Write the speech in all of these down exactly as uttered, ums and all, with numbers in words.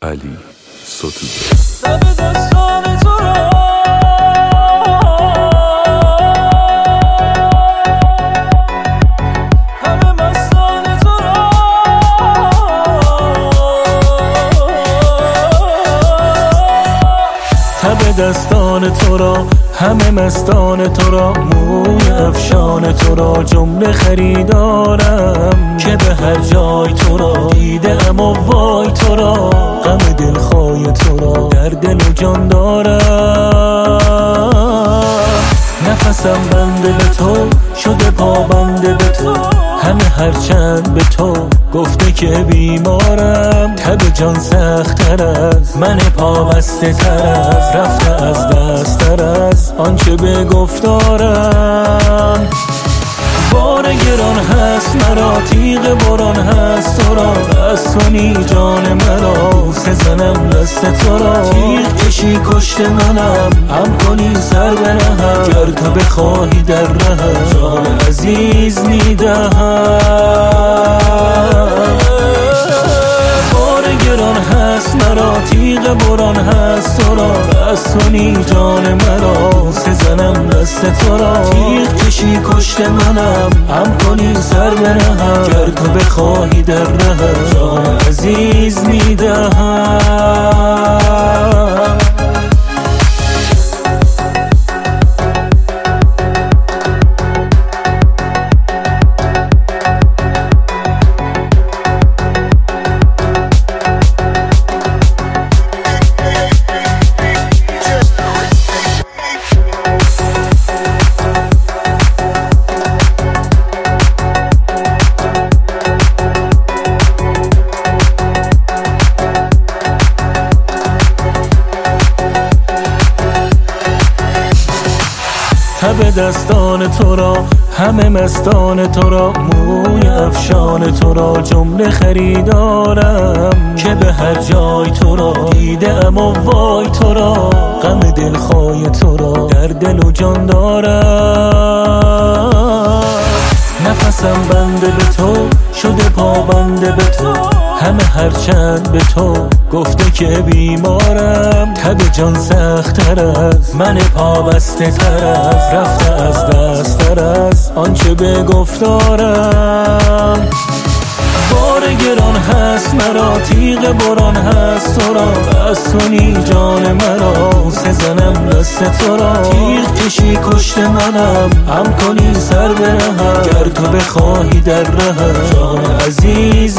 علی ستوده. تب دستان تو را همه مستان تو را، موی افشان تو را جمله خریدارم، که به هر جای تو را دیده ام و وای تو را، غم دلخواه تو را در دل و جان دارم. نفسم بنده به تو شده پابنده به تو، همه هرچند به تو گفته که بیمارم، تب جان سخت‌تر از من پابسته تر از، رفته از دست تر از آنچه به گفتارم. بار گران هست مرا، تیغ بران هست تو را، بس کنی جان مرا، سزنم دست تو را، تیغ کشی کشت منم، هم کنی سر برهم، گر تو بخواهی در رهم، جان عزیز میدهم. بار گران هست مرا، تیغ بران هست تو را، بس کنی جان مرا، سزنم دست تو را، تیغ کشی کشت منم، هم کنی سر برهم، گر تو بخواهی در رهم، جان عزیز میدهم. تب دستان تو را همه مستان تو را، موی افشان تو را جمله خریدارم، که به هر جای تو را دیده ام و وای تو را، غم دلخواه تو را در دل و جان دارم. نفسم بنده به تو شده پابنده به تو، همه هرچند به تو گفته که بیمارم، تب جان سخت‌تر از من پابسته تر از، رفته از دست تر از آنچه به گفتارم. بار گران هست مرا، تیغ بران هست تو را، بس کنی جان مرا، سزنم دست تو را، تیغ کشی کشت منم، هم کنی سر برهم، گر تو بخواهی در رهم، جان عزیز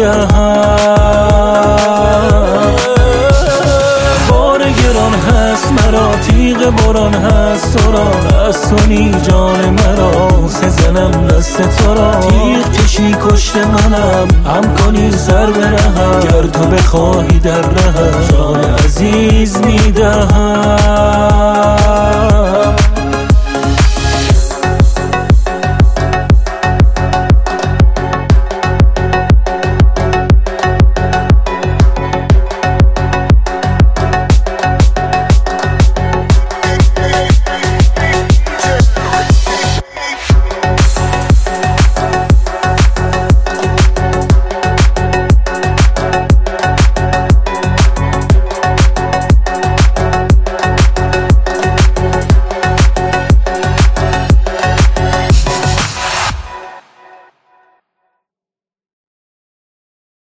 میدهم. بار گران هست مرا، تیغ بران هست تو را، بس کنی جان مرا، سزنم دست تو را، تیغ کشی کشت منم، هم کنی سر برهم، گر تو بخواهی در رهم، جان عزیز میدهم.